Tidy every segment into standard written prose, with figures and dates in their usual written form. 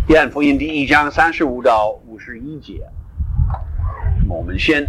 约翰福音第1章35到51节，我们先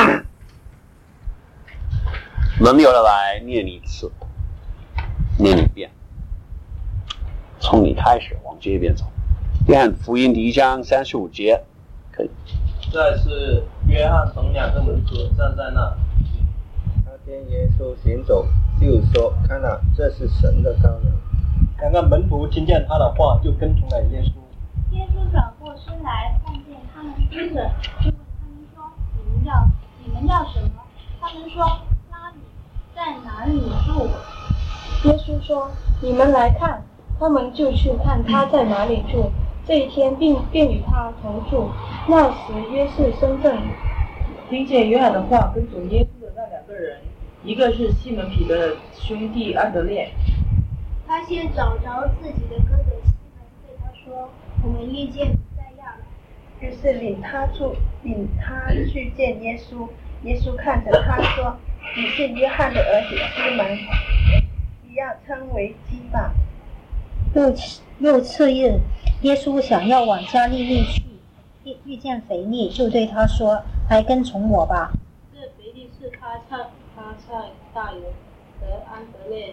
轮流的来念一次，念一遍，从你开始往这边走。约翰福音第1章35节，可以。 这是约翰同2个门徒站在那， 他见耶稣行走，就说：“看哪，这是神的羔羊。 2个门徒听见他的话，就跟从了耶稣。 耶稣转过身来，看见他们跟着，就问他们说：“你们要什么？”他们说：“拉比，在哪里住？” 耶稣说：“你们来看。”他们就去看他在哪里住。这一天便与他同住。那时约瑟身份听见约翰的话，跟从耶稣的那2个人，一个是西门彼得的兄弟安德烈。 他先找着自己的哥哥西门，对他说：“我们遇见弥赛亚了。” 于是领他去见耶稣。耶稣看着他说：“你是约翰的儿子西门，你要称为基法。” 又次日，耶稣想要往加利利去，遇见腓利，就对他说：“来跟从我吧。” 这腓利是他在大有和安德烈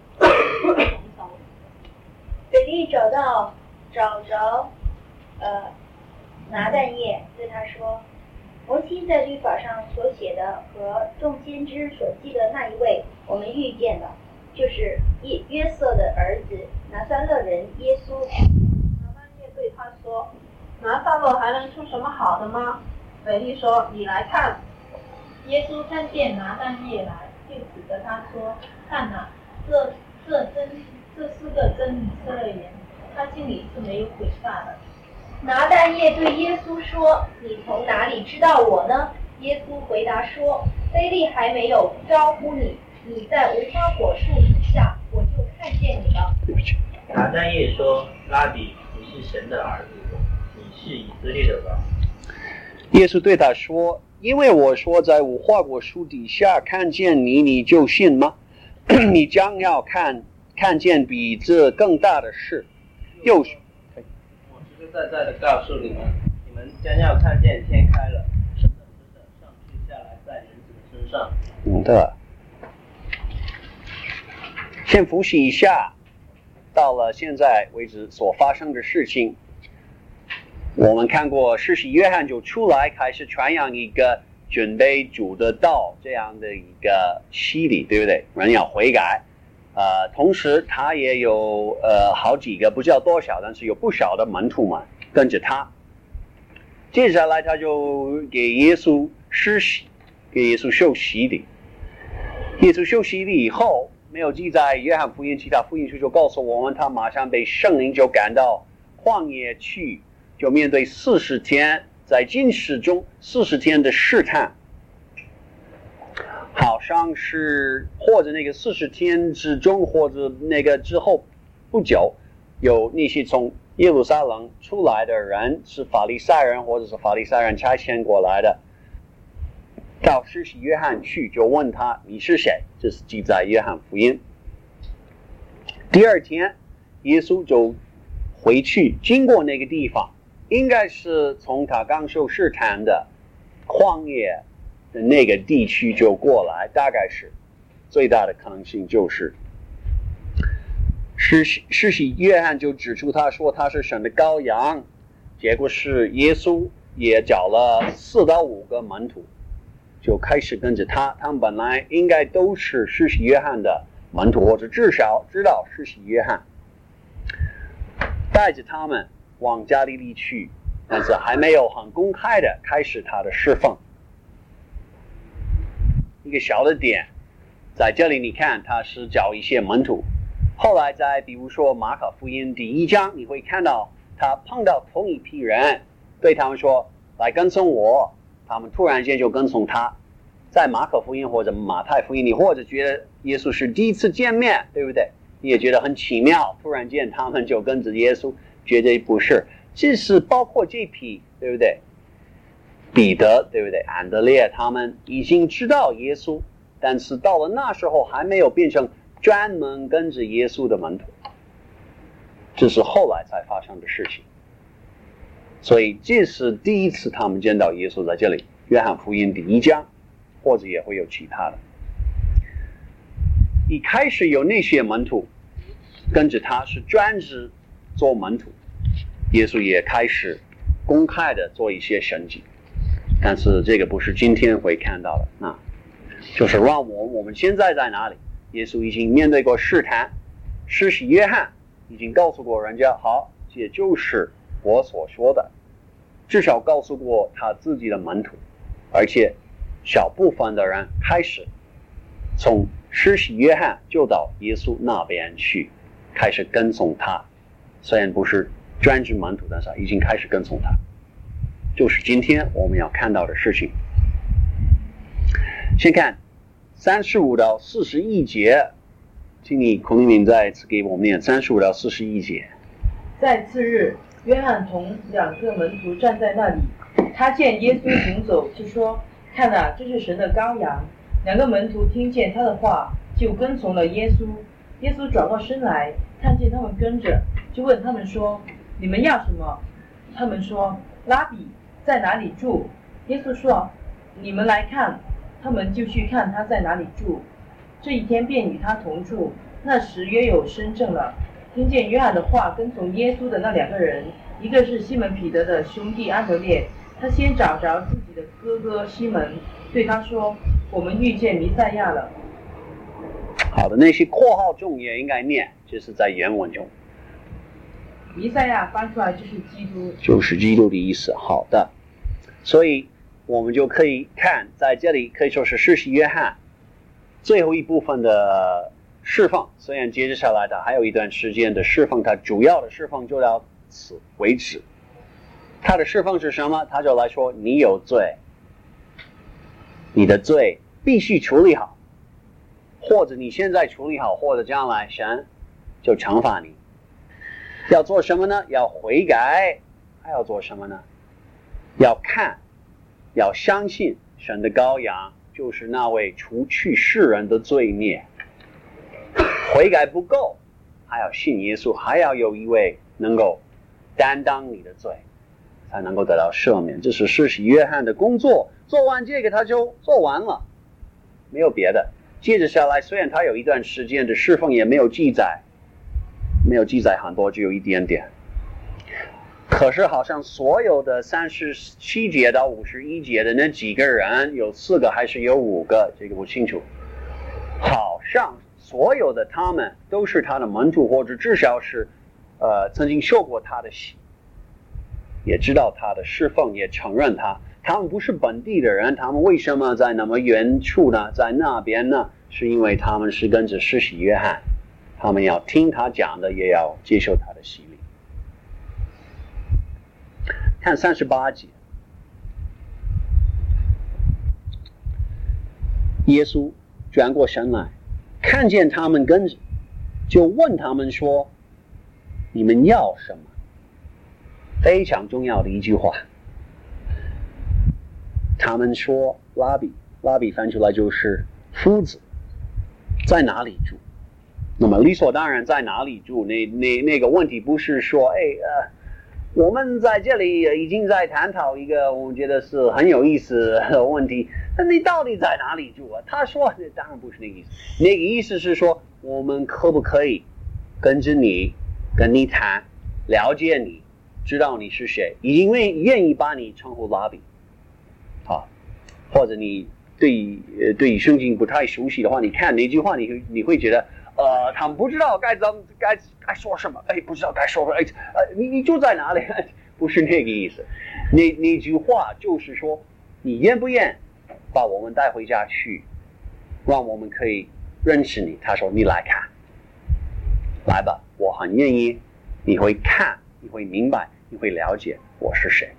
腓利找着拿但业，对他说：“摩西在律法上所写的和众先知所记的那一位，我们遇见了，就是约瑟的儿子拿撒勒人耶稣。” 拿但业对他说：“拿撒勒还能出什么好的吗？”腓利说：“你来看。”耶稣看见拿但业来，就指着他说：“看哪，这是个真以色列人，他心里是没有诡诈的。” 拿但业对耶稣说：“你从哪里知道我呢？”耶稣回答说：“腓利还没有招呼你，你在无花果树底下，我就看见你了。” 拿但业说：“拉比，你是神的儿子，你是以色列的吧？” 耶稣对他说：“因为我说在无花果树底下看见你，你就信吗？你将要看见比这更大的事。”又说：“ 我实实在在的告诉你们，你们将要看见天开了，神的使者上去下来在人子的身上。” 的。先复习一下，到了现在为止所发生的事情。我们看过施洗约翰就出来开始传扬一个准备主的道这样的一个洗礼，对不对？人要悔改。同时他也有好几个，不知道多少，但是有不少的门徒们跟着他。接下来他就给耶稣施洗，给耶稣受洗礼。耶稣受洗礼以后，没有记在约翰福音，其他福音书就告诉我们，他马上被圣灵就赶到旷野去，就面对40天，在禁食中40天的试探。好像是或者那个40天之中，或者那个之后不久，有那些从耶路撒冷出来的人，是法利赛人或者是法利赛人差遣过来的，到施洗约翰去，就问他你是谁？这是记在约翰福音。第二天耶稣就回去，经过那个地方，应该是从他刚受试探的旷野的那个地区就过来，大概是最大的可能性就是施洗约翰就指出他说他是神的羔羊，结果是耶稣也找了4到5个门徒就开始跟着他，他们本来应该都是施洗约翰的门徒，或者至少知道施洗约翰，带着他们往加利利去，但是还没有很公开的开始他的侍奉。一个小的点在这里，你看他是找一些门徒，后来在比如说马可福音第1章，你会看到他碰到同一批人，对他们说来跟从我，他们突然间就跟从他。在马可福音或者马太福音，你或者觉得耶稣是第一次见面，对不对？你也觉得很奇妙，突然间他们就跟着耶稣，觉得不是，这是包括这批，对不对？彼得，对不对？安德烈他们已经知道耶稣，但是到了那时候还没有变成专门跟着耶稣的门徒，这是后来才发生的事情。 所以这是第一次他们见到耶稣在这里，约翰福音第1章，或者也会有其他的。一开始有那些门徒跟着他是专职做门徒，耶稣也开始公开的做一些神迹，但是这个不是今天会看到的啊，就是让我们现在在哪里？耶稣已经面对过试探，施洗约翰已经告诉过人家，好，这就是我所说的，至少告诉过他自己的门徒，而且小部分的人开始从施洗约翰就到耶稣那边去，开始跟从他，虽然不是专职门徒，但是已经开始跟从他，就是今天我们要看到的事情。先看35到41节，请你孔令明再次给我们念35到41节。 在次日，约翰同2个门徒站在那里，他见耶稣行走，就说：“看啊，这是神的羔羊。”2个门徒听见他的话，就跟从了耶稣。耶稣转过身来，看见他们跟着，就问他们说：“你们要什么？”他们说：“拉比，在哪里住？”耶稣说：“你们来看。”他们就去看他在哪里住。这一天便与他同住。那时约有申正了，听见约翰的话，跟从耶稣的那2个人，一个是西门彼得的兄弟安德烈，他先找着自己的哥哥西门，对他说：“我们遇见弥赛亚了。” 好的，那些括号中也应该念，这是在原文中。 弥赛亚翻出来就是基督， 就是基督的意思。好的，所以我们就可以看，在这里可以说是施洗约翰最后一部分的释放，虽然接着下来他还有一段时间的释放，他主要的释放就到此为止。他的释放是什么？他就来说，你有罪，你的罪必须处理好，或者你现在处理好，或者将来神就惩罚你。要做什么呢？要悔改。还要做什么呢？要看，要相信神的羔羊就是那位除去世人的罪孽。悔改不够，还要信耶稣，还要有一位能够担当你的罪，才能够得到赦免。这是施洗约翰的工作，做完这个他就做完了，没有别的。接着下来，虽然他有一段时间的释放，也没有记载很多，只有一点点。可是好像所有的37节到51节的那几个人，有4个还是有5个，这个不清楚，好像所有的他们都是他的门徒，或者至少是曾经受过他的洗，也知道他的侍奉，也承认他。他们不是本地的人，他们为什么在那么远处呢？在那边呢？是因为他们是跟着施洗约翰，他们要听他讲的，也要接受他的洗礼。看38节，耶稣转过身来，看见他们跟着，就问他们说：“你们要什么？”非常重要的一句话。他们说：“拉比。”拉比翻出来就是夫子，在哪里住？那么理所当然，在哪里住？那个问题不是说，我们在这里已经在探讨一个我觉得是很有意思的问题，那你到底在哪里住啊？他说，当然不是那个意思。那个意思是说，我们可不可以跟着你，跟你谈，了解你，知道你是谁，因为愿意把你称呼拉比，好，或者你对圣经不太熟悉的话，你看那句话，你会觉得。他们不知道该说什么，不知道该说什么，你住在哪里？不是那个意思。那句话就是说，你愿不愿把我们带回家去，让我们可以认识你？他说：“你来看，来吧，我很愿意。你会看，你会明白，你会了解我是谁。”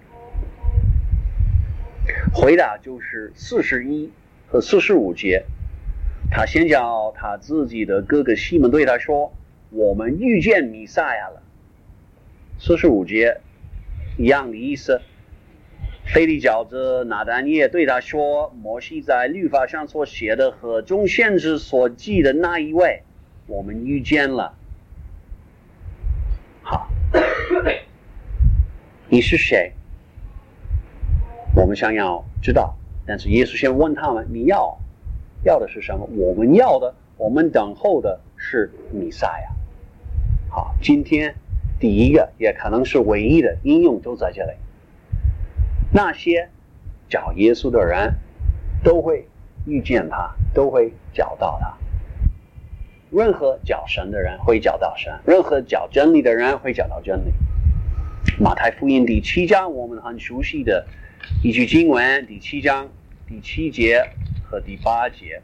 回答就是41和45节。他先叫他自己的哥哥西门对他说：“我们遇见弥赛亚了。”45节一样的意思。腓力叫着拿但业对他说：“摩西在律法上所写的和众先知所记的那一位，我们遇见了。”好， 你是谁？我们想要知道，但是耶稣先问他们，你要的是什么？我们等候的是弥赛亚。好，今天第一个也可能是唯一的应用都在这里。那些找耶稣的人都会遇见他，都会找到他。任何找神的人会找到神，任何找真理的人会找到真理。马太福音第7章我们很熟悉的一句经文，第7章第7节和第8节，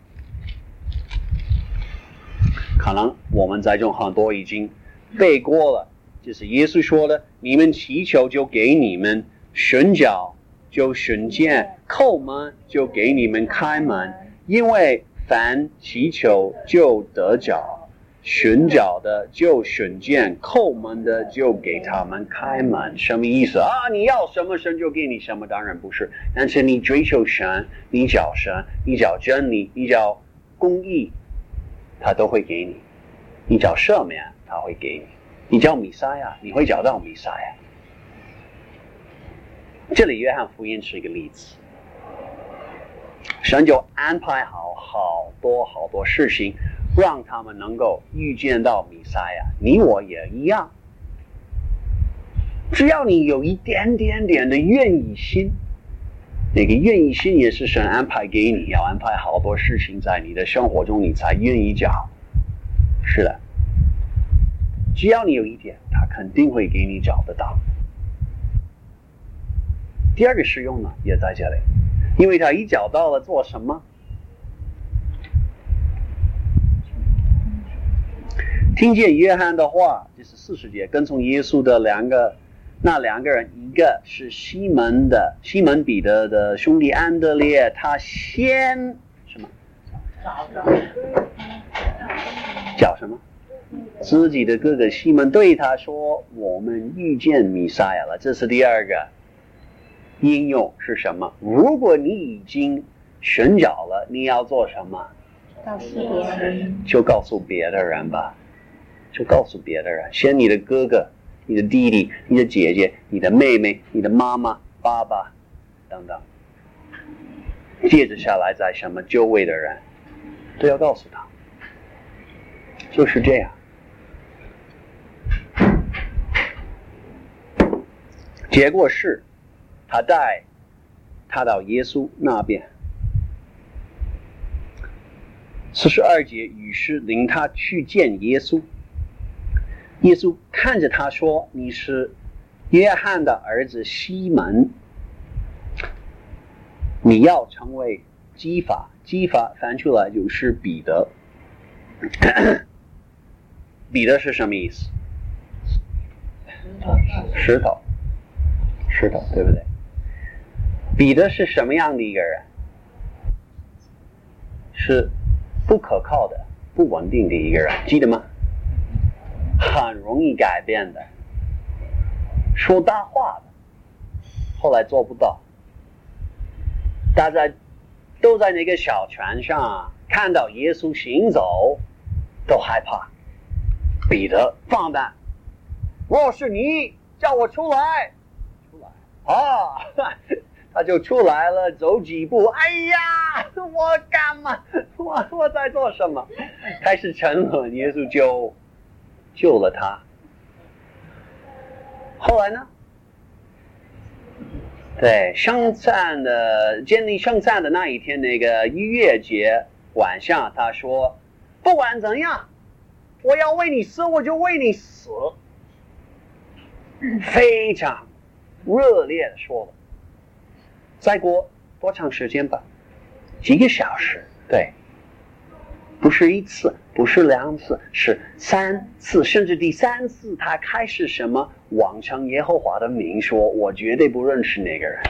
可能我们在中很多已经背过了，就是耶稣说的，你们祈求就给你们，寻找就寻见，叩门就给你们开门，因为凡祈求就得着，寻找的就寻见，叩门的就给他们开门。什么意思啊？你要什么神就给你什么？当然不是，但是你追求神，你找神，你找真理，你找公义，他都会给你。你找赦免，他会给你。你找弥赛亚，你会找到弥赛亚。这里约翰福音是一个例子，神就安排好多事情，让他们能够遇见到弥赛亚。你我也一样，只要你有一点的愿意心，那个愿意心也是神安排给你，要安排好多事情在你的生活中，你才愿意找。是的，只要你有一点，他肯定会给你找得到。第二个使用呢，也在这里，因为他一找到了做什么？听见约翰的话，这是40节，跟从耶稣的那两个人，一个是西门彼得的兄弟安德烈，他先什么？叫什么？自己的哥哥西门对他说：“我们遇见弥赛亚了。”这是第二个应用是什么？如果你已经寻找了，你要做什么？ 告诉别人， 就告诉别的人吧，就告诉别的人，先你的哥哥、你的弟弟、你的姐姐、你的妹妹、你的妈妈、爸爸等等，接着下来在什么周围的人都要告诉他，就是这样。结果是他带他到耶稣那边。42节，于是领他去见耶稣。耶稣看着他说：“你是约翰的儿子西门，你要成为基法。”基法翻出来就是彼得。彼得是什么意思？石头，对不对？彼得是什么样的一个人？是不可靠的、不稳定的一个人，记得吗？很容易改变的，说大话的，后来做不到。大家都在那个小船上看到耶稣行走，都害怕。彼得放胆，若是你叫我出来啊，他就出来了，走几步，哎呀，我干嘛？我在做什么？开始沉沦，耶稣就救了他。后来呢？对，建立圣餐的那一天，那个逾越节晚上，他说：“不管怎样，我要为你死，我就为你死。”非常热烈的说了。再过多长时间吧？几个小时，对，不是一次，不是2次，是3次，甚至第3次，他开始什么妄称耶和华的名，说我绝对不认识那个人，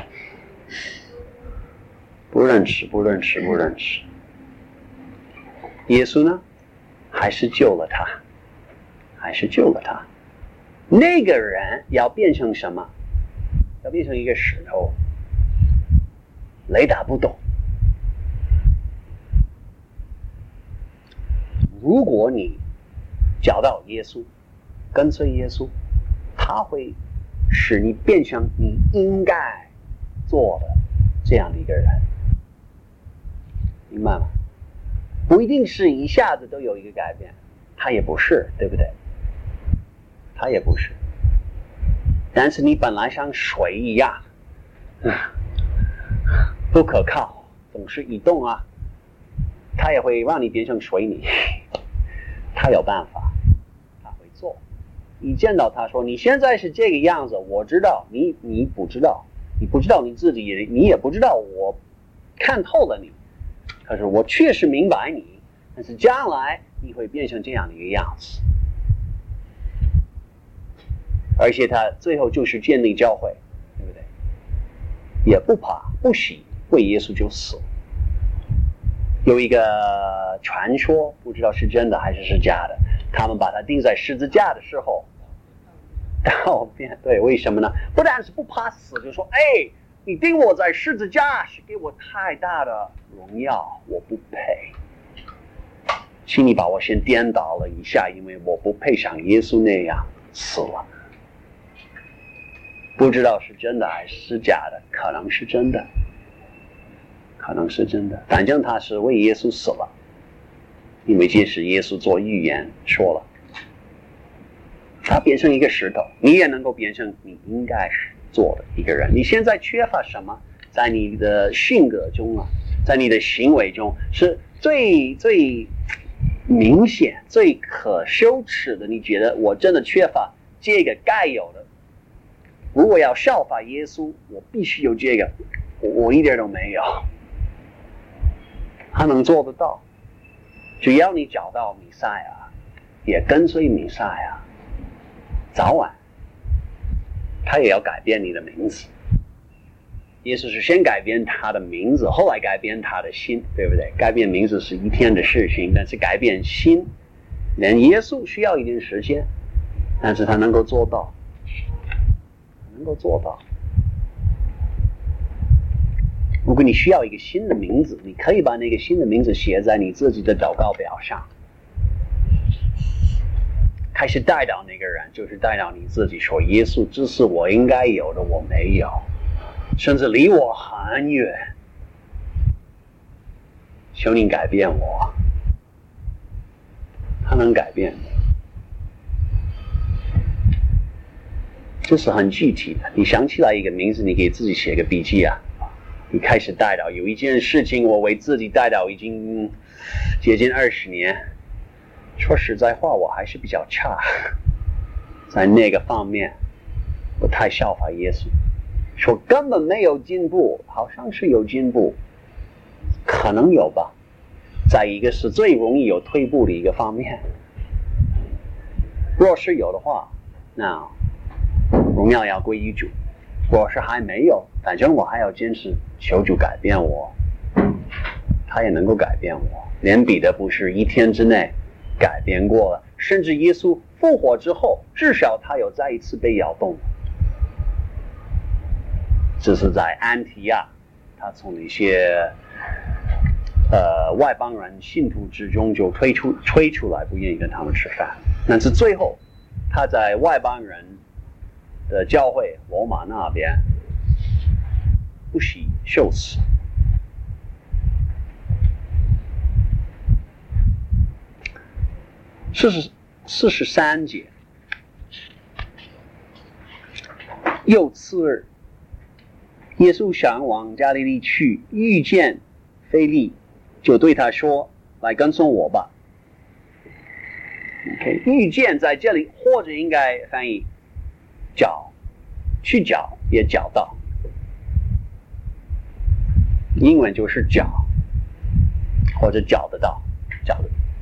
不认识。耶稣呢，还是救了他。那个人要变成什么？要变成一个石头，雷打不动。如果你找到耶稣，跟随耶稣，他会使你变成你应该做的这样的一个人，明白吗？不一定是一下子都有一个改变，他也不是，对不对？他也不是。但是你本来像水一样，不可靠，总是移动啊，他也会让你变成水泥。他有办法，他会做。你见到他说你现在是这个样子，我知道，你不知道，你不知道你自己，你也不知道我看透了你，可是我确实明白你，但是将来你会变成这样的一个样子。而且他最后就是建立教会，对不对？也不怕不喜为耶稣就死。有一个传说，不知道是真的还是假的，他们把他钉在十字架的时候道歉。对，为什么呢？不但是不怕死，就说你钉我在十字架是给我太大的荣耀，我不配，请你把我先颠倒了一下，因为我不配像耶稣那样死了。不知道是真的还是假的，可能是真的，可能是真的，反正他是为耶稣死了，因为这是耶稣做预言说了，他变成一个石头，你也能够变成你应该做的一个人。你现在缺乏什么？在你的性格中啊，在你的行为中，是最明显、最可羞耻的。你觉得我真的缺乏这个该有的？如果要效法耶稣，我必须有这个，我一点都没有。他能做得到，只要你找到弥赛亚，也跟随弥赛亚，早晚他也要改变你的名字。耶稣是先改变他的名字，后来改变他的心，对不对？改变名字是一天的事情，但是改变心，连耶稣需要一点时间，但是他能够做到，能够做到。如果你需要一个新的名字，你可以把那个新的名字写在你自己的祷告表上，开始带到那个人，就是带到你自己，说耶稣，这是我应该有的，我没有，甚至离我很远，求你改变我。他能改变你，这是很具体的。你想起来一个名字，你给自己写个笔记啊。你开始带到有一件事情，我为自己带到已经接近20年。说实在话，我还是比较差，在那个方面不太效法耶稣。说根本没有进步，好像是有进步，可能有吧。在一个是最容易有退步的一个方面，若是有的话，那荣耀要归于主。若是还没有，反正我还要坚持求主改变我，他也能够改变我。连彼得不是一天之内改变过了，甚至耶稣复活之后，至少他有再一次被摇动。这是在安提亚，他从一些外邦人信徒之中就推出来，不愿意跟他们吃饭。但是最后他在外邦人的教会罗马那边不惜受死。43节，又次日，耶稣想往加利利去，遇见腓力，就对他说：“来跟从我吧。” OK， 遇见在这里，或者应该翻译找，去找也找到，英文就是找，或者找得到，找。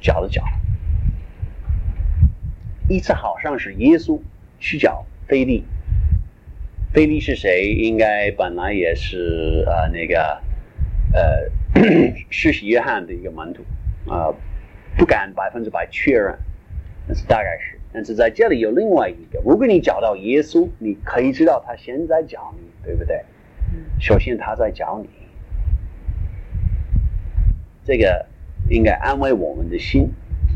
一次好像是耶稣去找腓力。腓力是谁？应该本来也是施洗约翰的一个门徒，不敢100%确认，但是大概是。但是在这里有另外一个，如果你找到耶稣，你可以知道他现在找你，对不对？首先他在找你，这个应该安慰我们的心，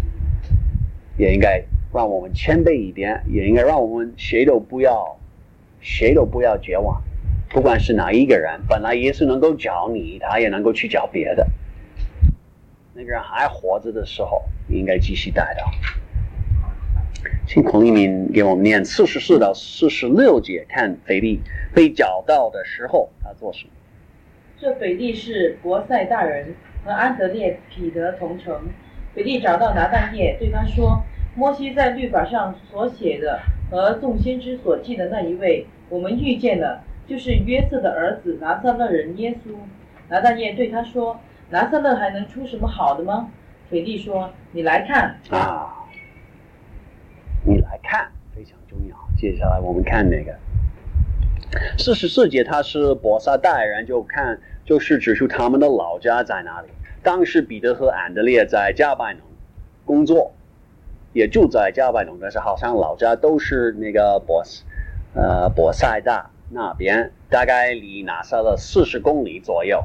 也应该让我们谦卑一点，也应该让我们谁都不要谁都不要绝望，不管是哪一个人，本来耶稣能够找你，他也能够去找别的。那个人还活着的时候，应该继续带到。请孔立民给我们念44到46节，看腓力被找到的时候他做什么。 这腓力是伯赛大人，和安德烈、彼得同城。腓力找到拿但业，对他说：摩西在律法上所写的和众先知所记的那一位，我们遇见了，就是约瑟的儿子拿撒勒人耶稣。拿但业对他说：拿撒勒还能出什么好的吗？腓力说：你来看啊，你来看，非常重要。接下来我们看那个44节，他是伯撒大人，就是指出他们的老家在哪里。当时彼得和安德烈在加百农工作，也住在加百农，但是好像老家都是那个伯赛大那边，大概离拿撒勒40公里左右。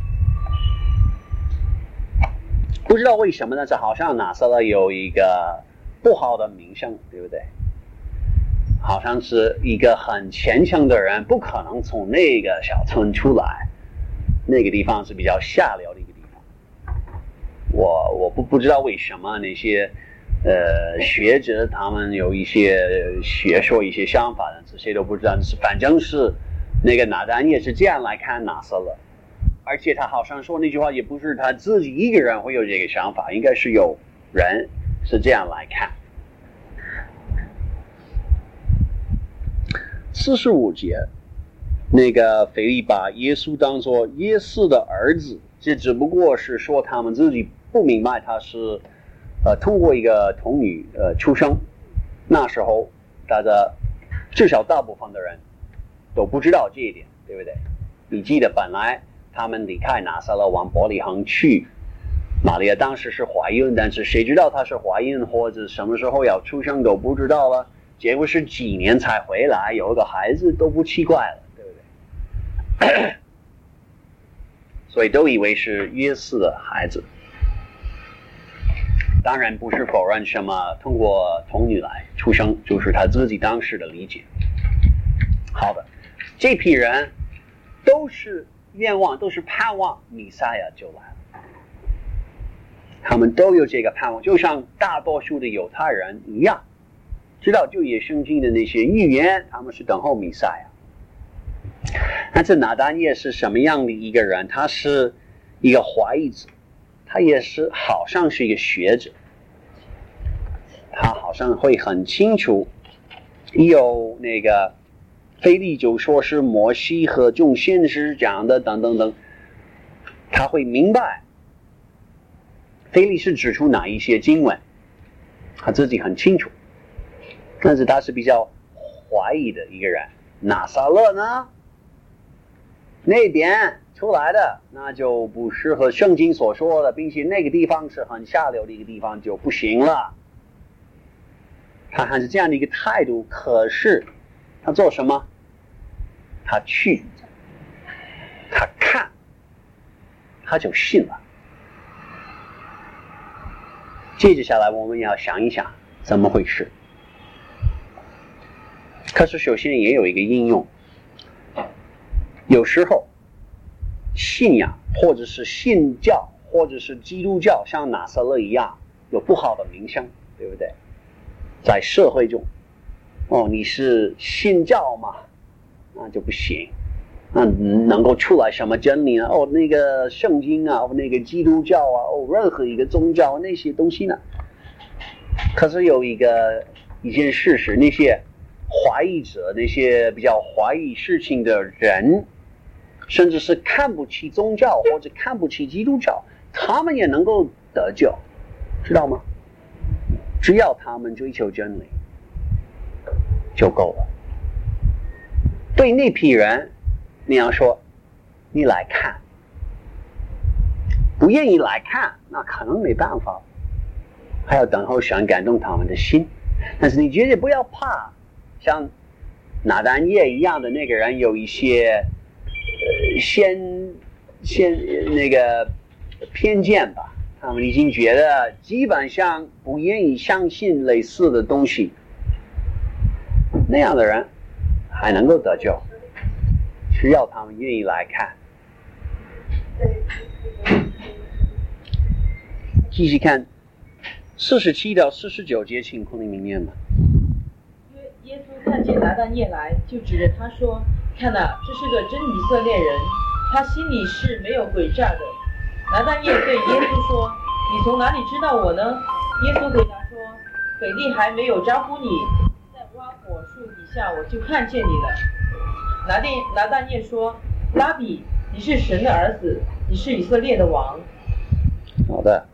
不知道为什么，但是好像拿撒勒有一个不好的名声，对不对？好像是一个很虔诚的人不可能从那个小村出来，那个地方是比较下流的一个地方。我不知道为什么那些学者他们有一些学说一些想法，这些都不知道。反正是那个拿但业是这样来看拿撒勒，而且他好像说那句话也不是他自己一个人会有这个想法，应该是有人是这样来看。45节，那个腓力把耶稣当作耶稣的儿子，这只不过是说他们自己不明白他是通过一个童女出生。那时候大家至少大部分的人都不知道这一点，对不对？你记得本来他们离开拿撒勒往伯利恒去，玛利亚当时是怀孕，但是谁知道她是怀孕或者什么时候要出生都不知道了，结果是几年才回来，有一个孩子都不奇怪了，对不对？所以都以为是约瑟的孩子。当然不是否认什么通过童女来出生，就是他自己当时的理解。好的，这批人都是愿望，都是盼望弥赛亚就来了，他们都有这个盼望，就像大多数的犹太人一样，知道旧约圣经的那些预言，他们是等候弥赛亚。但是拿但业是什么样的一个人？他是一个怀疑者，他也是好像是一个学者，他好像会很清楚，有那个腓力就说是摩西和众先知讲的等等等，他会明白腓力是指出哪一些经文，他自己很清楚，但是他是比较怀疑的一个人。拿撒勒呢，那边出来的那就不适合圣经所说的，并且那个地方是很下流的一个地方，就不行了。他还是这样的一个态度，可是他做什么？他去，他看，他就信了。接着下来我们要想一想怎么回事。可是首先也有一个应用，有时候信仰或者是信教或者是基督教像拿撒勒一样有不好的名声，对不对？在社会中，你是信教嘛，那就不行，那能够出来什么真理呢？那个圣经啊，那个基督教啊，任何一个宗教那些东西呢？可是有一件事实，那些怀疑者，那些比较怀疑事情的人，甚至是看不起宗教或者看不起基督教，他们也能够得救，知道吗？只要他们追求真理就够了。对那批人你要说你来看，不愿意来看那可能没办法，还要等候神感动他们的心。但是你绝对不要怕像拿但业一样的那个人有一些先那个偏见吧，他们已经觉得基本上不愿意相信类似的东西，那样的人还能够得救，只要他们愿意来看。继续看47到49节，请孔令明念吧。 耶稣看见拿但业来，就指着他说：“看哪，这是个真以色列人，他心里是没有诡诈的。”拿但业对耶稣说：“你从哪里知道我呢？”耶稣回答说：“腓力还没有招呼你，在挖果树底下，我就看见你了。”拿但业说：“拉比，你是神的儿子，你是以色列的王。” 好的，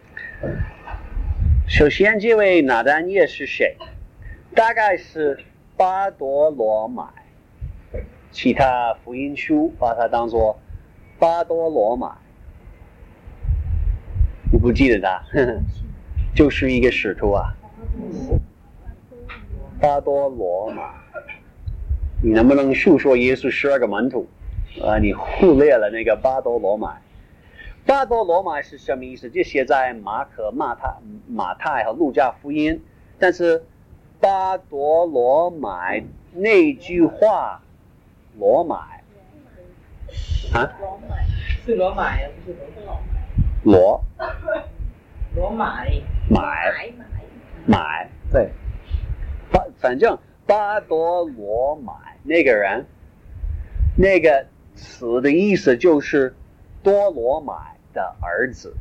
首先这位拿但业是谁？大概是巴多罗买，其他福音书把它当作巴多罗买。你不记得他？就是一个使徒啊，巴多罗买。你能不能述说耶稣12个门徒？你忽略了那个巴多罗买。巴多罗买是什么意思？这写在马可、马太和路加福音，但是巴多罗买那句话，罗买啊？ 是罗买呀，不是罗买，对，反正巴多罗买那个人，那个词的意思就是多罗买的儿子，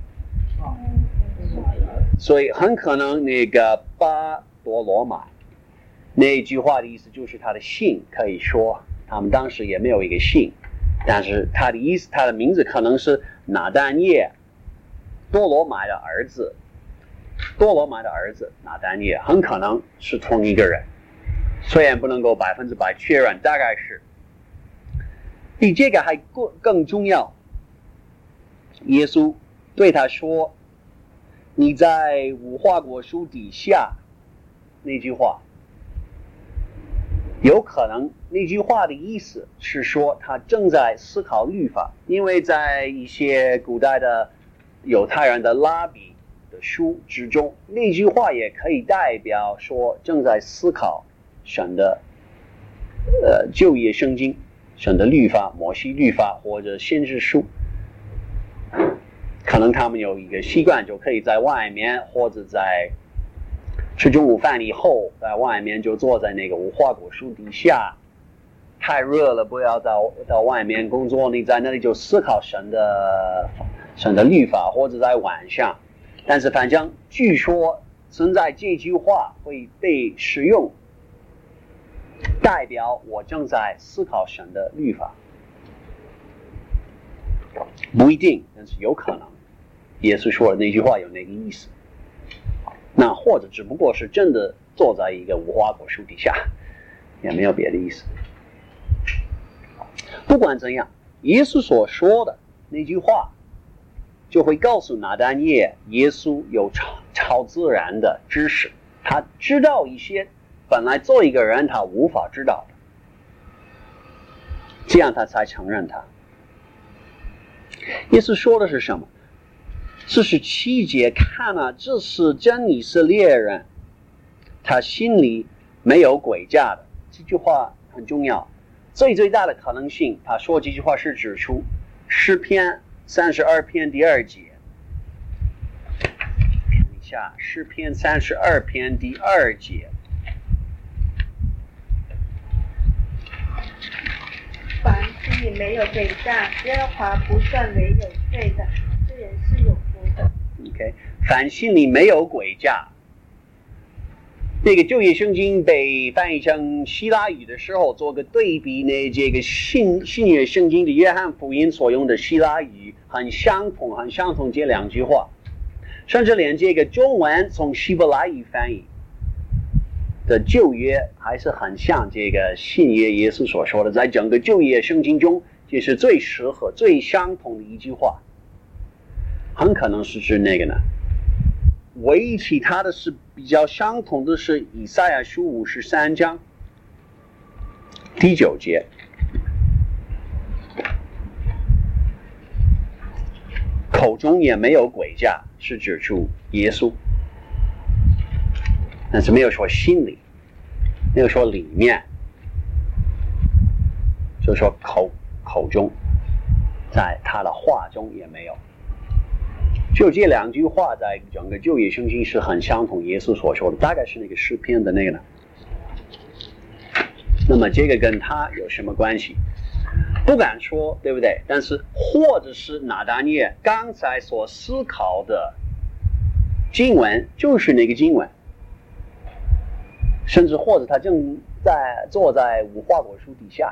所以很可能那个巴多罗买那句话的意思就是他的姓，可以说他们当时也没有一个姓，但是他的意思，他的名字可能是拿但业，多罗买的儿子拿但业，很可能是同一个人，虽然不能够100%确认，大概是。比这个还更重要，耶稣对他说：“你在无花果树底下。”那句话，有可能那句话的意思是说他正在思考律法，因为在一些古代的犹太人的拉比的书之中，那句话也可以代表说正在思考神的旧约圣经，神的律法，摩西律法或者先知书。可能他们有一个习惯，就可以在外面或者在吃中午饭以后，在外面就坐在那个无花果树底下，太热了，不要到外面工作，你在那里就思考神的律法，或者在晚上。但是反正据说存在这句话会被使用，代表我正在思考神的律法，不一定，但是有可能耶稣说的那句话有那个意思。那或者只不过是真的坐在一个无花果树底下，也没有别的意思。不管怎样，耶稣所说的那句话就会告诉拿但业，耶稣有超自然的知识，他知道一些本来做一个人他无法知道的，这样他才承认他。耶稣说的是什么？47节，看啊，这是真以色列人，他心里没有诡诈的。这句话很重要，最大的可能性，他说这句话是指出诗篇32篇第2节。看一下诗篇32篇第2节。 凡心里没有诡诈，耶和华不算为有罪的，这人是有福的。 OK， 凡心里没有诡诈。这个旧约圣经被翻译成希腊语的时候，做个对比呢，这个新约圣经的约翰福音所用的希腊语很相同这两句话，甚至连这个中文从希伯来语翻译的旧约还是很像这个新约耶稣所说的，在整个旧约圣经中，这是最适合、最相同的一句话，很可能是指那个呢。唯一其他的是比较相同的是以赛亚书53章第9节，口中也没有诡诈，是指出耶稣，但是没有说心里，没有说里面。 就是说口中，在他的话中也没有。就这两句话在整个旧约圣经是很相同，耶稣所说的，大概是那个诗篇的那个呢。那么这个跟他有什么关系？不敢说，对不对？但是或者是拿但业刚才所思考的经文就是那个经文，甚至或者他正坐在无花果树底下，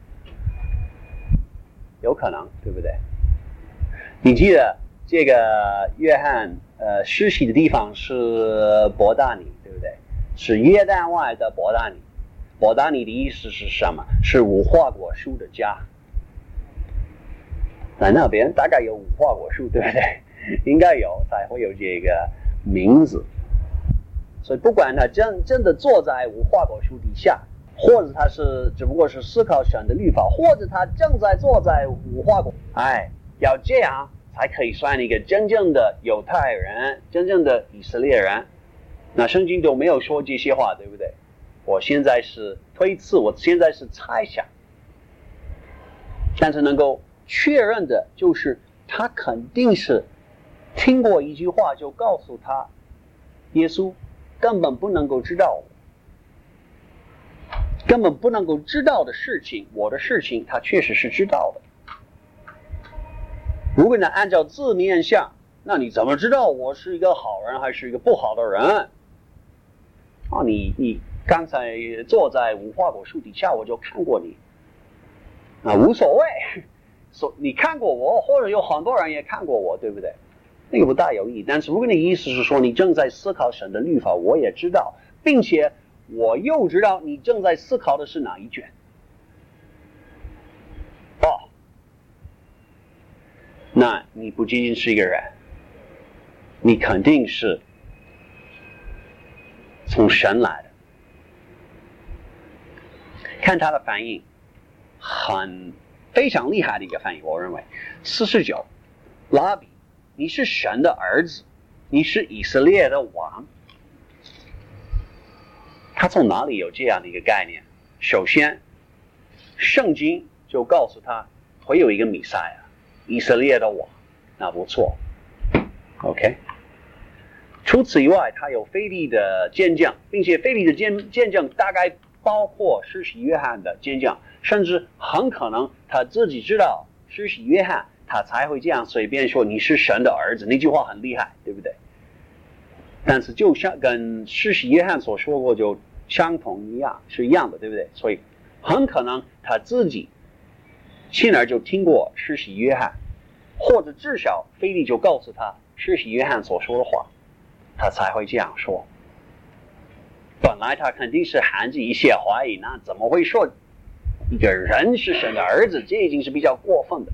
有可能，对不对？你记得这个约翰施洗的地方是伯大尼，对不对？是约旦外的伯大尼。伯大尼的意思是什么？是无花果树的家。在那边大概有无花果树，对不对？应该有，才会有这个名字。所以不管他真的坐在无花果树底下，或者他是只不过是思考神的律法，或者他正在坐在无花果，要这样才可以算一个真正的犹太人，真正的以色列人。那圣经都没有说这些话，对不对？我现在是推测，我现在是猜想，但是能够确认的就是他肯定是听过一句话就告诉他，耶稣根本不能够知道我，根本不能够知道的事情，我的事情他确实是知道的。如果你按照字面上，那你怎么知道我是一个好人还是一个不好的人？你刚才坐在无花果树底下，我就看过你，无所谓。你看过我，或者有很多人也看过我，对不对？那个不大有意义。但是如果你意思是说你正在思考神的律法，我也知道，并且我又知道你正在思考的是哪一卷。那你不仅仅是一个人，你肯定是从神来的。看他的反应，非常厉害的一个反应，我认为49，拉比，你是神的儿子，你是以色列的王。他从哪里有这样的一个概念？首先，圣经就告诉他会有一个弥赛亚，以色列的王，那不错 ，OK。除此以外，他有腓利的见证，并且腓利的见证大概包括施洗约翰的见证，甚至很可能他自己知道施洗约翰，他才会这样随便说你是神的儿子，那句话很厉害，对不对？但是就像跟施洗约翰所说过就相同一样，是一样的，对不对？所以很可能他自己亲耳就听过施洗约翰，或者至少腓利就告诉他施洗约翰所说的话，他才会这样说。本来他肯定是含着一些怀疑，那怎么会说一个人是神的儿子？这已经是比较过分的。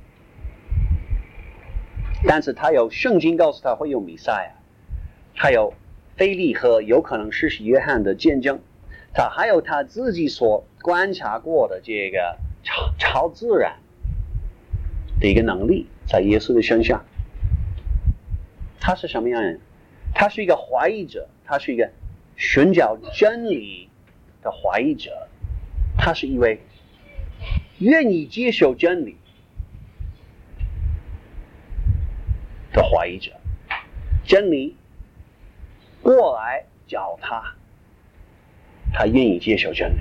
但是他有圣经告诉他会有弥赛亚，他有腓利和有可能施洗约翰的见证，他还有他自己所观察过的这个超自然的一个能力在耶稣的身上。他是什么样的人？他是一个怀疑者，他是一个寻找真理的怀疑者，他是一位愿意接受真理的怀疑者。真理过来找他，他愿意接受真理，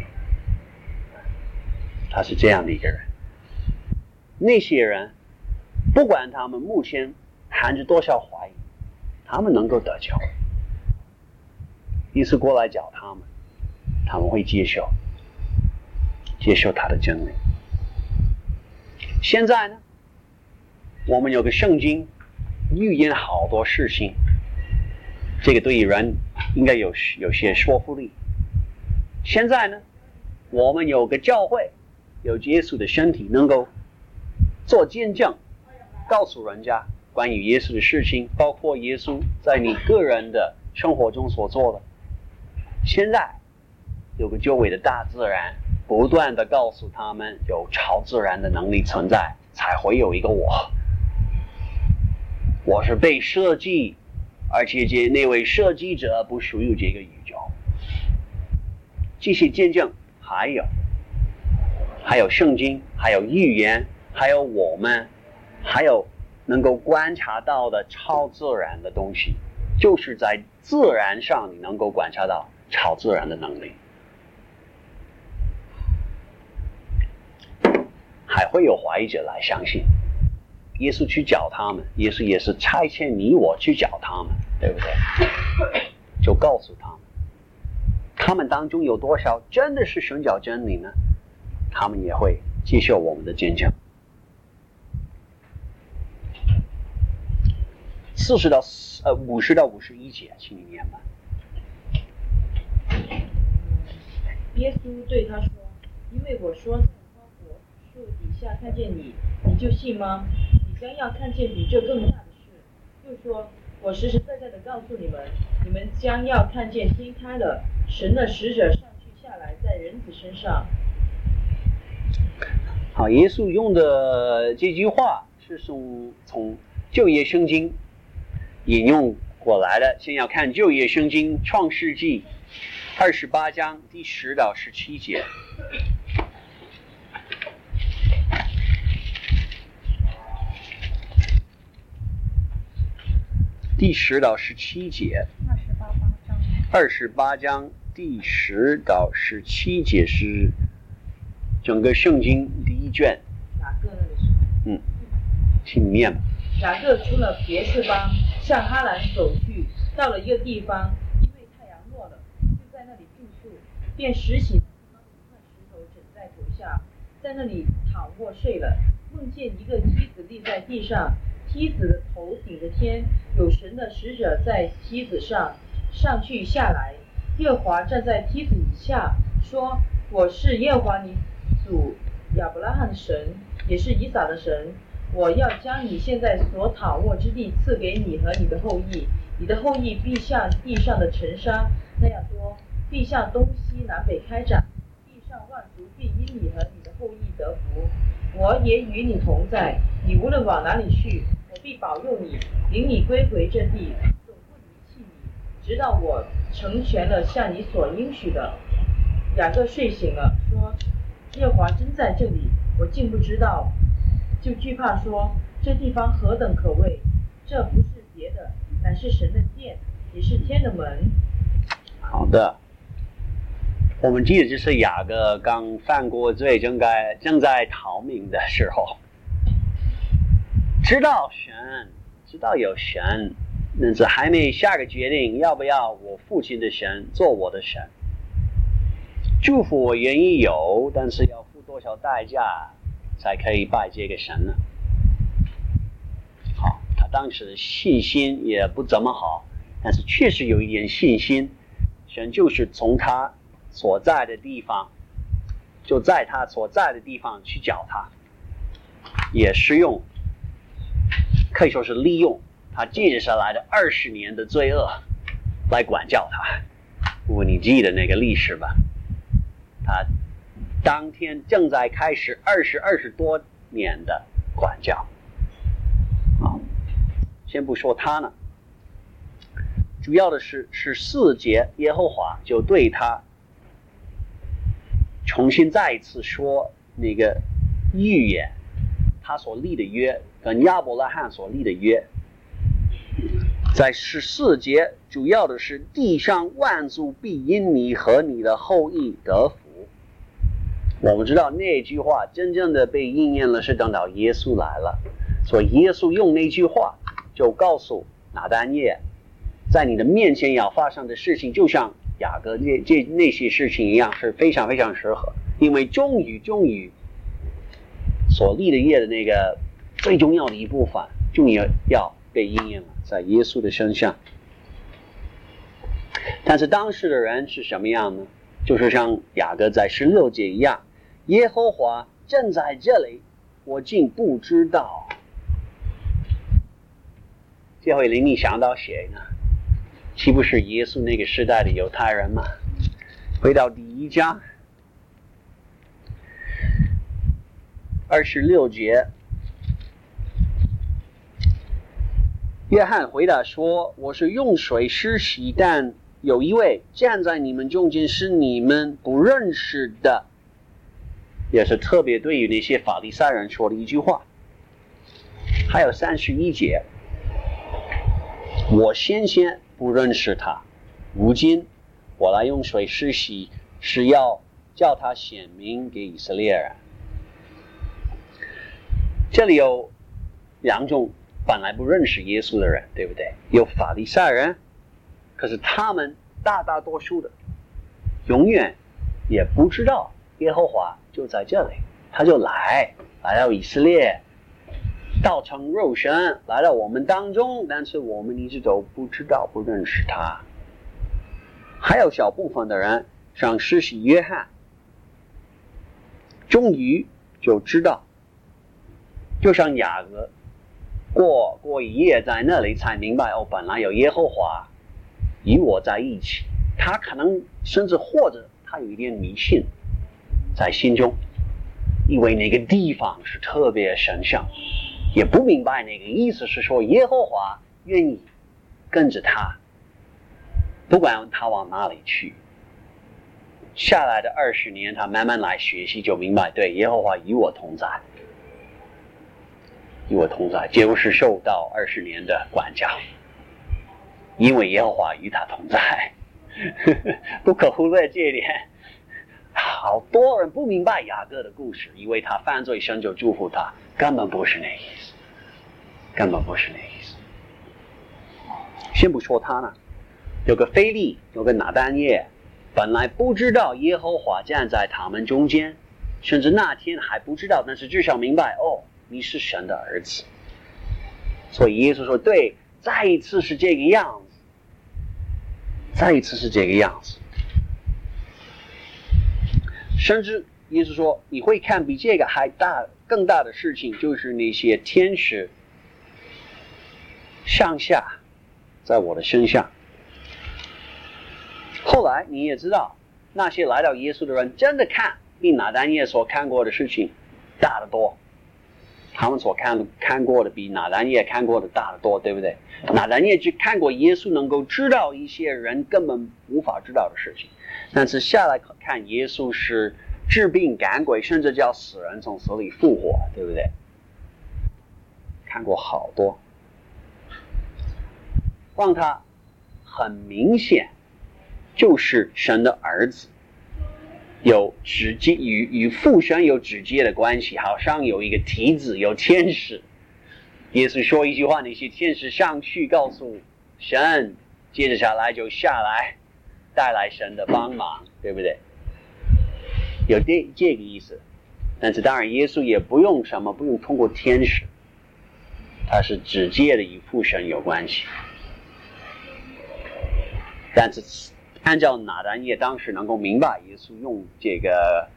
他是这样的一个人。那些人不管他们目前含着多少怀疑，他们能够得救。耶稣过来找他们，他们会接受他的真理。现在呢，我们有个圣经预言好多事情，这个对于人应该有些说服力。现在呢，我们有个教会，有耶稣的身体，能够做见证，告诉人家关于耶稣的事情，包括耶稣在你个人的生活中所做的。现在有个周围的大自然不断的告诉他们有超自然的能力存在，才会有一个我是被设计，而且那位设计者不属于这个宇宙。这些见证还还有圣经，还有预言，还有我们，还有能够观察到的超自然的东西，就是在自然上你能够观察到超自然的能力。还会有怀疑者来相信耶稣去教他们，耶稣也是差遣你我去教他们，对不对？就告诉他们，他们当中有多少真的是寻找真理呢？他们也会接受我们的见证。50到51节，请你念吧。 耶稣对他说：“因为我说在花果树底下看见你，你就信吗？你将要看见比这更大的事。”又说：“我实实在在的告诉你们，你们将要看见天开了，神的使者上去下来，在人子身上。” 好，耶稣用的这句话是从旧约圣经引用过来的。先要看旧约圣经创世纪28章第10到17节。第10到17节。28章第10到17节是整个圣经第一卷。 哪个那个是？ 请你念吧。 雅各出了别是邦，向哈兰走去，到了一个地方，因为太阳落了，就在那里住宿，便拾起那石头枕在头下，在那里躺卧睡了。梦见一个梯子立在地上，梯子的头顶着天，有神的使者在梯子上上去下来。耶和华站在梯子以下，说：“我是耶和华你主亚伯拉罕的神，也是以撒的神。我要将你现在所躺卧之地赐给你和你的后裔，你的后裔必像地上的尘沙那样多，必向东西南北开展，地上万族必因你和你的后裔得福。我也与你同在，你无论往哪里去，我必保佑你，领你归回这地，总不离弃你，直到我成全了向你所应许的。”雅各睡醒了，说：“耶和华真在这里，我竟不知道。”就惧怕说：“这地方何等可畏！这不是别的，乃是神的殿，也是天的门。” 好的，我们记得这是雅各刚犯过罪，正在逃命的时候，知道神，知道有神，但是还没下个决定要不要我父亲的神做我的神。祝福我愿意有，但是要付多少代价才可以拜这个神呢？好，他当时的信心也不怎么好，但是确实有一点信心，神就是从他所在的地方，就在他所在的地方去找他，也是用，可以说是利用他接下来的20年的罪恶来管教他。如果你记得那个历史吧，他当天正在开始20多年的管教。先不说他呢，主要的是14节，耶和华就对他重新再一次说那个预言，他所立的约跟亚伯拉罕所立的约。在14节，主要的是地上万族必因你和你的后裔得福。我们知道那句话真正的被应验了，是等到耶稣来了。所以耶稣用那句话就告诉拿但业，在你的面前要发生的事情，就像雅各那些事情一样，是非常非常适合。因为终于所立的业的那个最重要的一部分，终于要被应验了，在耶稣的身上。但是当时的人是什么样呢？就是像雅各在16节一样，耶和华正在这里，我竟不知道。这会令你想到谁呢？岂不是耶稣那个时代的犹太人吗？回到第1章26节，约翰回答说：“我是用水施洗，但有一位站在你们中间，是你们不认识的。 也是特别对于那些法利赛人说的一句话。还有31节，我先不认识他，如今我来用水施洗，是要叫他显明给以色列人。这里有两种本来不认识耶稣的人，对不对？有法利赛人，可是他们大多数的永远也不知道耶和华就在这里，他就来到以色列，道成肉身来到我们当中，但是我们一直都不知道，不认识他。还有小部分的人像施洗约翰，终于就知道，就像雅各过一夜在那里才明白，本来有耶和华与我在一起。他可能甚至或者他有一点迷信在心中，以为那个地方是特别神圣，也不明白那个意思是说耶和华愿意跟着他，不管他往哪里去。下来的20年他慢慢来学习，就明白，对，耶和华与我同在，与我同在，就是受到20年的管教，因为耶和华与他同在。不可忽略这一点。好多人不明白雅各的故事，以为他犯罪神就祝福他，根本不是那意思，根本不是那意思。先不说他呢，有个腓利，有个拿但业，本来不知道耶和华站在他们中间，甚至那天还不知道，但是至少明白，你是神的儿子。所以耶稣说，对，再一次是这个样子，再一次是这个样子。甚至耶稣说，你会看比这个还更大的事情，就是那些天使上下在我的身上。后来你也知道，那些来到耶稣的人真的看比拿但业所看过的事情大得多，他们所看过的比拿但业看过的大得多，对不对？拿但业只看过耶稣能够知道一些人根本无法知道的事情，但是下来看耶稣是治病赶鬼，甚至叫死人从死里复活，对不对？看过好多，让他很明显就是神的儿子，有直接与父神有直接的关系，好像有一个体子，有天使。耶稣说一句话，那些天使上去告诉神，接着下来就下来带来神的帮忙，对不对？有这个意思。但是当然耶稣也不用通过天使，他是直接的与父神有关系。但是按照拿但业当时能够明白，耶稣用这个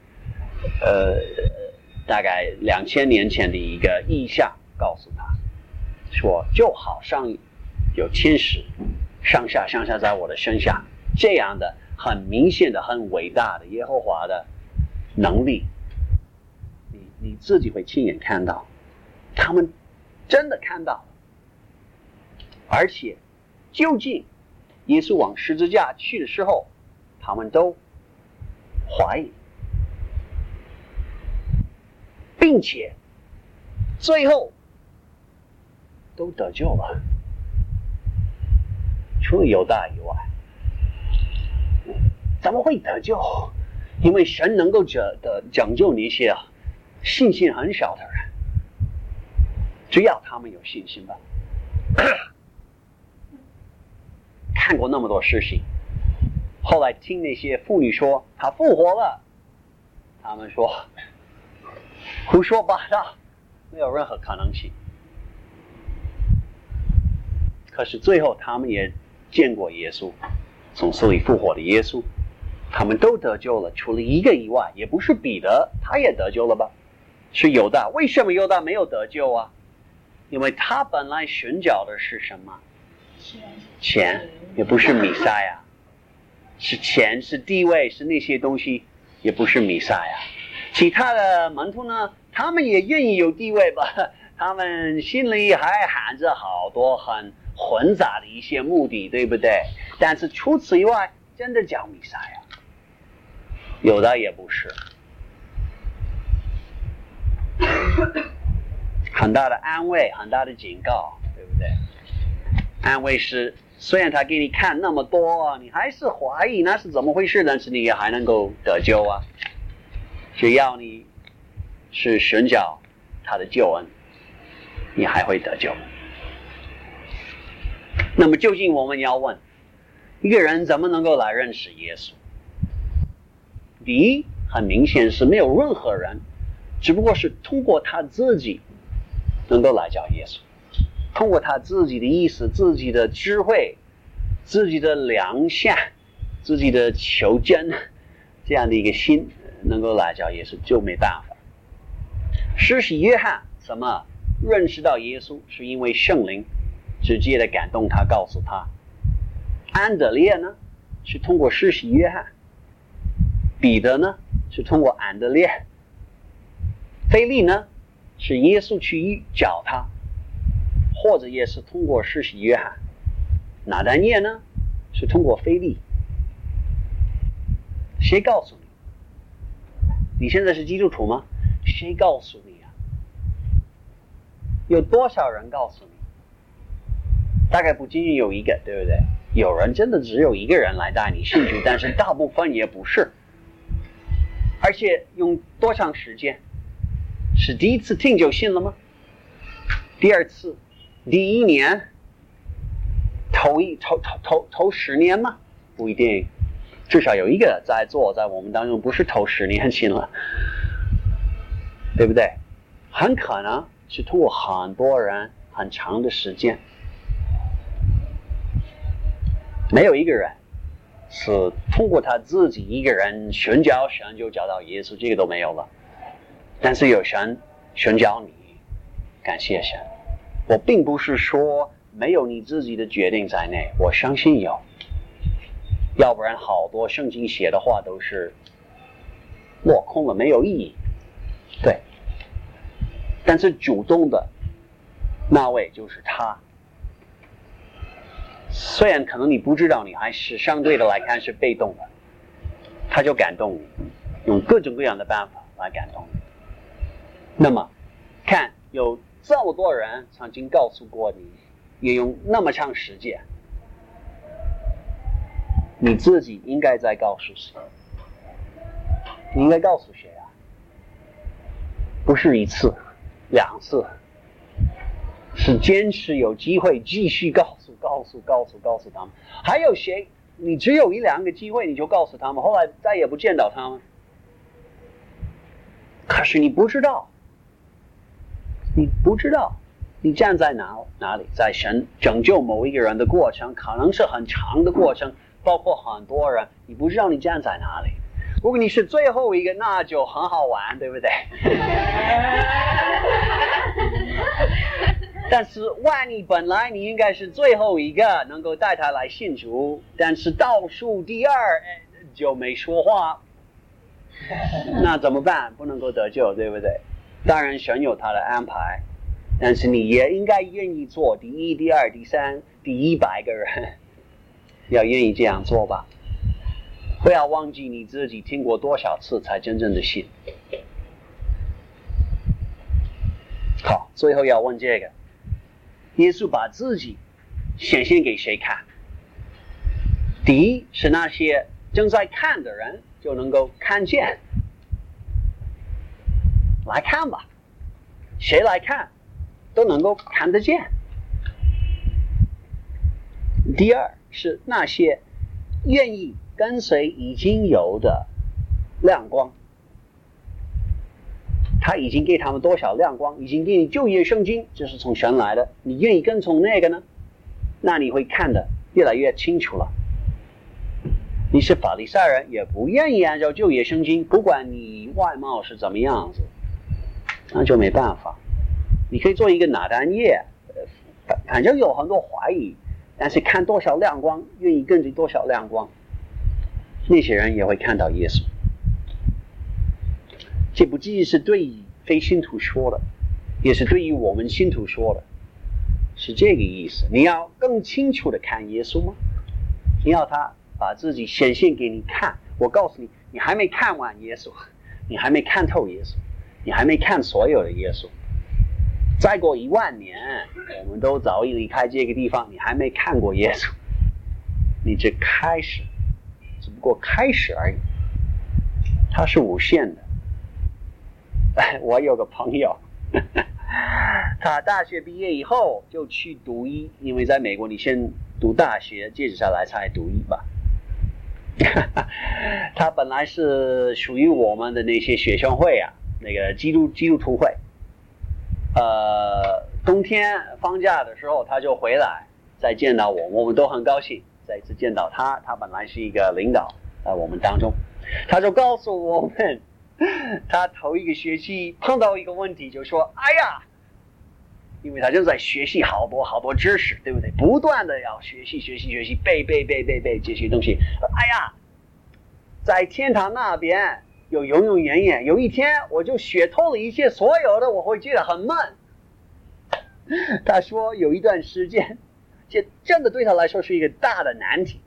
大概2000年前的一个意象告诉他说，就好像有天使上下在我的身下，这样的很明显的很伟大的耶和华的能力，你自己会亲眼看到，他们真的看到。而且究竟耶稣往十字架去的时候，他们都怀疑，并且最后都得救了，除了犹大以外。怎么会得救？因为神能够拯救那些信心很小的人，只要他们有信心吧。看过那么多事情，后来听那些妇女说他复活了，他们说胡说八道，没有任何可能性。可是最后他们也见过耶稣，从死里复活的耶稣，他们都得救了，除了一个以外，也不是彼得，他也得救了吧？是犹大。为什么犹大没有得救啊？因为他本来寻找的是什么？钱，也不是弥赛亚，是钱，是地位，是那些东西，也不是弥赛亚。其他的门徒呢，他们也愿意有地位吧，他们心里还含着好多很混杂的一些目的，对不对？但是除此以外，真的叫弥赛亚，有的也不是。 很大的安慰，很大的警告，对不对？安慰是虽然他给你看那么多，你还是怀疑那是怎么回事，但是你也还能够得救啊。只要你是寻找他的救恩，你还会得救。那么究竟我们要问，一个人怎么能够来认识耶稣？第一，很明显是没有任何人，只不过是通过他自己能够来找耶稣，通过他自己的意思、自己的智慧、自己的良善、自己的求真这样的一个心能够来找耶稣，就没办法。施洗约翰怎么认识到耶稣，是因为圣灵直接的感动他，告诉他。安德烈呢是通过施洗约翰，彼得呢是通过安德烈，腓利呢是耶稣去找他，或者也是通过施洗约翰。拿但业呢是通过腓利。谁告诉你？你现在是基督徒吗？谁告诉你啊？有多少人告诉你？大概不仅仅有一个，对不对？有人真的只有一个人来带你信主，但是大部分也不是。而且用多长时间？是第一次听就信了吗？第二次？第一年？头10年吗？不一定，至少有一个在我们当中不是头10年信了，对不对？很可能是通过很多人很长的时间，没有一个人是通过他自己一个人寻找神就找到耶稣，这个都没有了。但是有神寻找你，感谢神。我并不是说没有你自己的决定在内，我相信有，要不然好多圣经写的话都是落空了，没有意义。对，但是主动的那位就是他。虽然可能你不知道，你还是相对的来看是被动的，他就感动你，用各种各样的办法来感动你。那么看有这么多人曾经告诉过你，也用那么长时间，你自己应该在告诉谁？你应该告诉谁啊？不是1次2次，是坚持有机会继续告诉他们。还有谁你只有1、2个机会你就告诉他们，后来再也不见到他们？可是你不知道你站在哪里，在神拯救某一个人的过程可能是很长的过程，包括很多人，你不知道你站在哪里。如果你是最后一个，那就很好玩，对不对？但是万一本来你应该是最后一个能够带他来信主，但是倒数第2就没说话，那怎么办？不能够得救，对不对？当然神有他的安排，但是你也应该愿意做第1、第2、第3、第100个人，要愿意这样做吧。不要忘记你自己听过多少次才真正的信。好，最后要问这个，耶稣把自己显现给谁看？第一是那些正在看的人就能够看见，来看吧，谁来看都能够看得见。第二是那些愿意跟随已经有的亮光，他已经给他们多少亮光，已经给你旧约圣经，这是从神来的，你愿意跟从那个呢？那你会看得越来越清楚了。你是法利赛人，也不愿意按照旧约圣经，不管你外貌是怎么样子，那就没办法。你可以做一个拿但业，反正有很多怀疑，但是看多少亮光，愿意跟着多少亮光，那些人也会看到耶稣。这不仅仅是对于非信徒说的，也是对于我们信徒说的，是这个意思。你要更清楚的看耶稣吗？你要他把自己显现给你看。我告诉你，你还没看完耶稣，你还没看透耶稣， 你还没看所有的耶稣。再过10000年，我们都早已离开这个地方，你还没看过耶稣，你只不过开始而已，它是无限的。我有个朋友，他大学毕业以后就去读医，因为在美国你先读大学，接着下来才读医吧。他本来是属于我们的那些学生会啊，那个基督徒会。冬天放假的时候他就回来再见到我们都很高兴再一次见到他。他本来是一个领导在我们当中，他就告诉我们，他头一个学期碰到一个问题，就说哎呀，因为他正在学习好多知识，对不对？不断的要学习背这些东西。哎呀，在天堂那边有永远，有一天我就学透了一切所有的，我会觉得很闷。他说有一段时间，这真的对他来说是一个大的难题。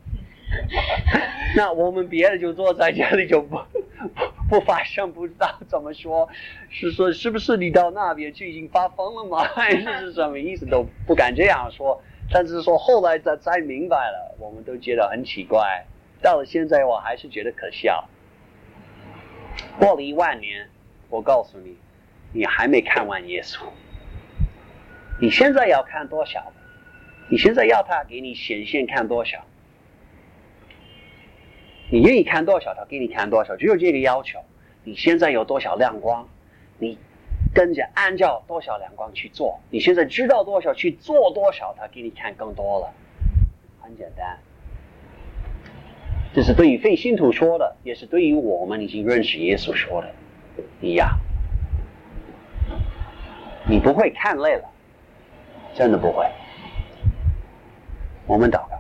那我们别的就坐在这里就不发声，不知道怎么说，是说是不是你到那边去已经发疯了吗？还是什么意思都不敢这样说。但是说后来才明白了，我们都觉得很奇怪。到了现在我还是觉得可笑。过了10000年，我告诉你，你还没看完耶稣。你现在要看多少？你现在要他给你显现看多少？你愿意看多少，他给你看多少，只有这个要求。你现在有多少亮光，你跟着按照多少亮光去做。你现在知道多少去做多少，他给你看更多了。很简单。这是对于非信徒说的，也是对于我们已经认识耶稣说的一样。你不会看累了，真的不会。我们祷告。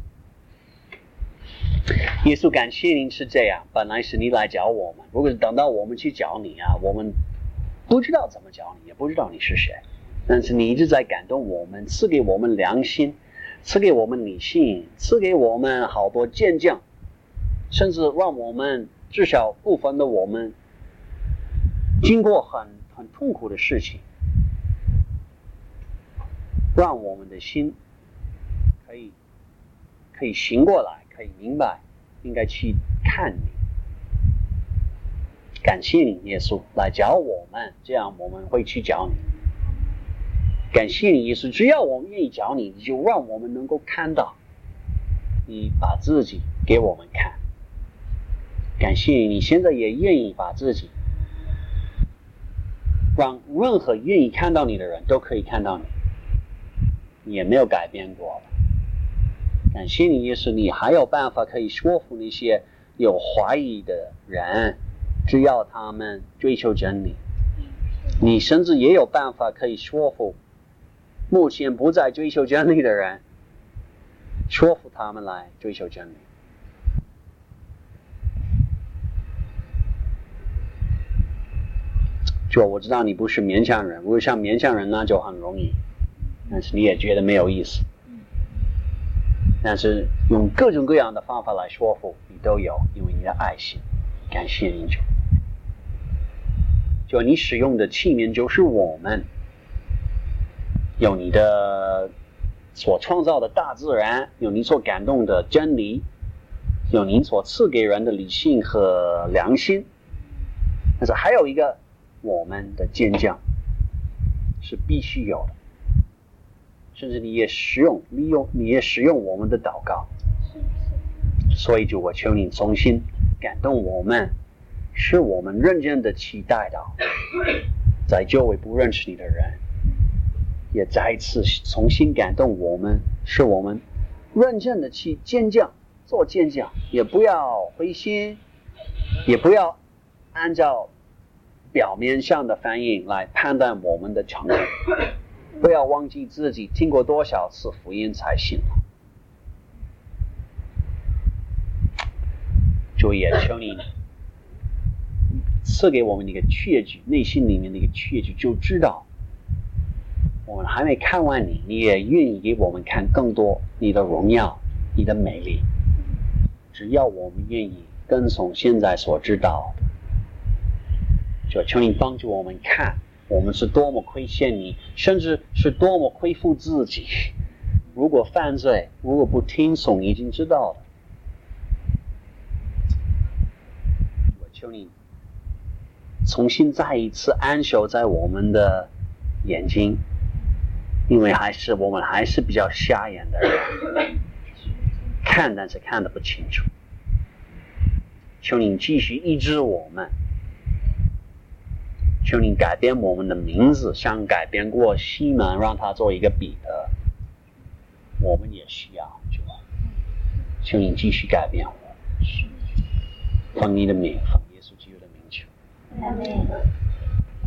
耶稣，感谢您是这样，本来是你来找我们，如果是等到我们去找你啊，我们不知道怎么找你，也不知道你是谁，但是你一直在感动我们，赐给我们良心，赐给我们理性，赐给我们好多见证，甚至让我们至少部分的我们经过很痛苦的事情，让我们的心可以醒过来，可以明白应该去看你。感谢你耶稣来找我们，这样我们会去找你。感谢你耶稣，只要我们愿意找你，你就让我们能够看到你把自己给我们看。感谢你现在也愿意把自己让任何愿意看到你的人都可以看到你，你也没有改变过了。感谢你耶稣，你还有办法可以说服那些有怀疑的人，只要他们追求真理。你甚至也有办法可以说服目前不再追求真理的人，说服他们来追求真理。就我知道你不是勉强人，如果像勉强人那就很容易，但是你也觉得没有意思。但是用各种各样的方法来说服你都有，因为你的爱心。感谢你主，就你使用的器皿就是我们，有你的所创造的大自然，有你所感动的真理，有你所赐给人的理性和良心，但是还有一个我们的坚强是必须有的，甚至你也使用我们的祷告。所以就我求你重新感动我们，使我们认真的期待到在周围不认识你的人，也再一次重新感动我们，使我们认真的去做坚强，也不要灰心，也不要按照表面上的反应来判断我们的成功，不要忘记自己听过多少次福音才信。主也求你赐给我们一个确据，内心里面的一个确据，就知道我们还没看完你，你也愿意给我们看更多你的荣耀，你的美丽。只要我们愿意跟从现在所知道的， 就求你帮助我们看，我们是多么亏欠你，甚至是多么亏负自己。如果犯罪，如果不听从，已经知道了。我求你重新再一次安守在我们的眼睛，因为我们还是比较瞎眼的人，看但是看得不清楚。求你继续医治我们，求你改变我们的名字，像改变过西门，让他做一个彼得，我们也需要，主啊，求你继续改变我，奉你的名，奉耶稣基督的名求。